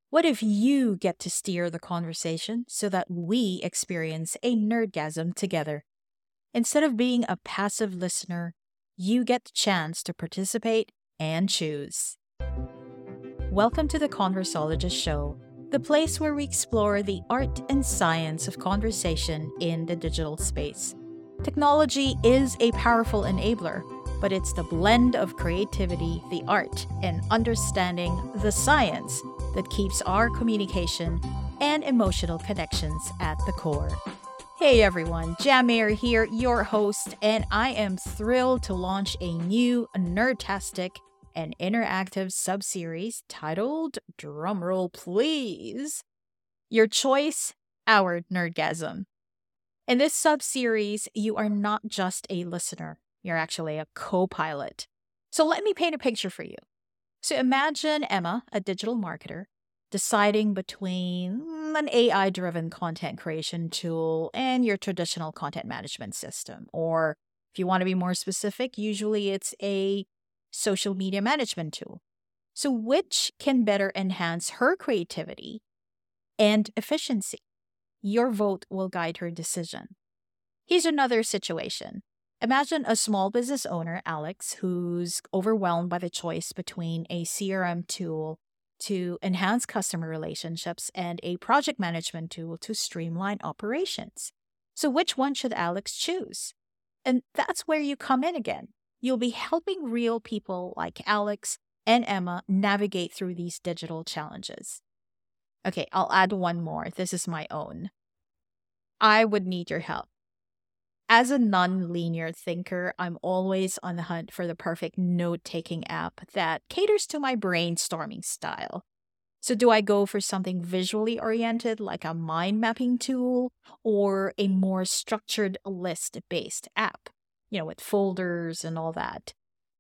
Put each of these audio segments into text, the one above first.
What if you get to steer the conversation so that we experience a nerdgasm together? Instead of being a passive listener, you get the chance to participate and choose. Welcome to the Conversologist Show, the place where we explore the art and science of conversation in the digital space. Technology is a powerful enabler, but it's the blend of creativity, the art, and understanding the science that keeps our communication and emotional connections at the core. Hey everyone, Jamir here, your host, and I am thrilled to launch a new nerdtastic and interactive sub-series titled, drumroll please, Your Choice, Our Nerdgasm. In this sub-series, you are not just a listener, you're actually a co-pilot. So let me paint a picture for you. So imagine Emma, a digital marketer, deciding between an AI-driven content creation tool and your traditional content management system. Or if you want to be more specific, usually it's a social media management tool. So which can better enhance her creativity and efficiency? Your vote will guide her decision. Here's another situation. Imagine a small business owner, Alex, who's overwhelmed by the choice between a CRM tool to enhance customer relationships and a project management tool to streamline operations. So, which one should Alex choose? And that's where you come in again. You'll be helping real people like Alex and Emma navigate through these digital challenges. Okay, I'll add one more. This is my own. I would need your help. As a non-linear thinker, I'm always on the hunt for the perfect note-taking app that caters to my brainstorming style. So do I go for something visually oriented like a mind mapping tool or a more structured list-based app, with folders and all that?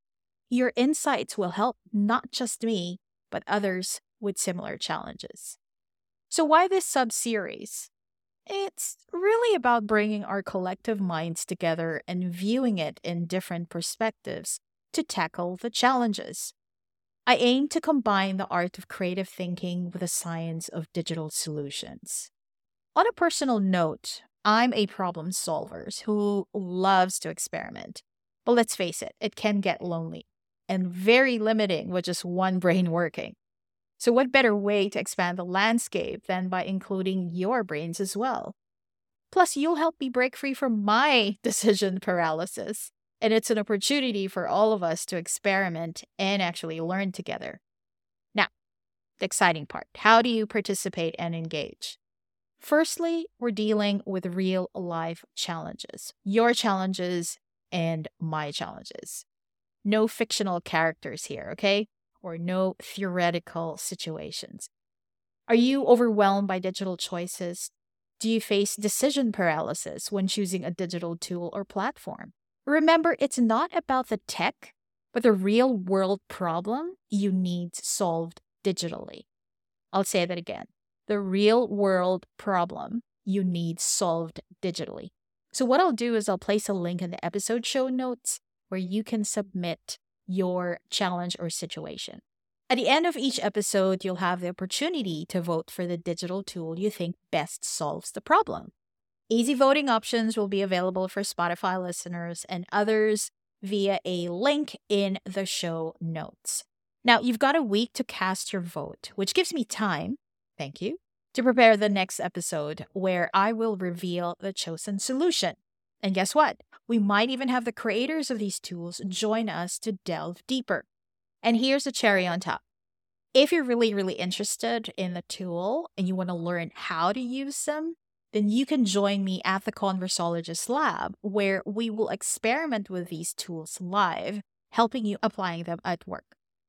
Your insights will help not just me, but others with similar challenges. So why this sub-series? It's really about bringing our collective minds together and viewing it in different perspectives to tackle the challenges. I aim to combine the art of creative thinking with the science of digital solutions. On a personal note, I'm a problem solver who loves to experiment. But let's face it, it can get lonely and very limiting with just one brain working. So, what better way to expand the landscape than by including your brains as well? Plus, you'll help me break free from my decision paralysis. And it's an opportunity for all of us to experiment and actually learn together. Now, the exciting part, how do you participate and engage? Firstly, we're dealing with real life challenges, your challenges and my challenges. No fictional characters here, okay? Or no theoretical situations. Are you overwhelmed by digital choices? Do you face decision paralysis when choosing a digital tool or platform? Remember, it's not about the tech, but the real world problem you need solved digitally. I'll say that again. The real world problem you need solved digitally. So, what I'll do is I'll place a link in the episode show notes where you can submit your challenge or situation. At the end of each episode, you'll have the opportunity to vote for the digital tool you think best solves the problem. Easy voting options will be available for Spotify listeners and others via a link in the show notes. Now, you've got a week to cast your vote, which gives me time, thank you, to prepare the next episode where I will reveal the chosen solution. And guess what? We might even have the creators of these tools join us to delve deeper. And here's the cherry on top. If you're really, really interested in the tool and you want to learn how to use them, then you can join me at the Conversologist Lab, where we will experiment with these tools live, helping you applying them at work.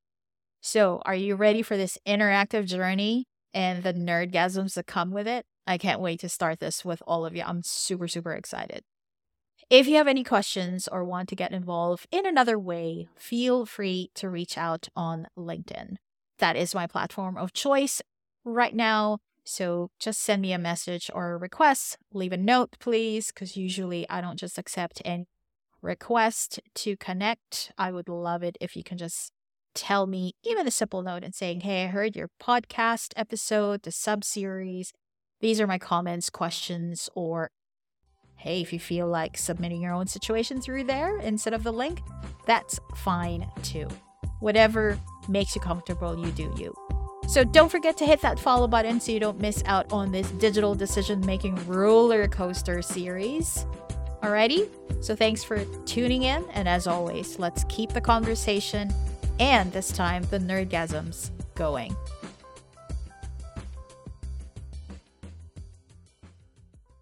So, are you ready for this interactive journey and the nerdgasms that come with it? I can't wait to start this with all of you. I'm super, super excited. If you have any questions or want to get involved in another way, feel free to reach out on LinkedIn. That is my platform of choice right now. So just send me a message or a request. Leave a note, please, because usually I don't just accept any request to connect. I would love it if you can just tell me, even a simple note and saying, hey, I heard your podcast episode, the sub series. These are my comments, questions, or hey, if you feel like submitting your own situation through there instead of the link, that's fine too. Whatever makes you comfortable, you do you. So don't forget to hit that follow button so you don't miss out on this digital decision-making roller coaster series. Alrighty? So thanks for tuning in, and as always, let's keep the conversation and this time the nerdgasms going.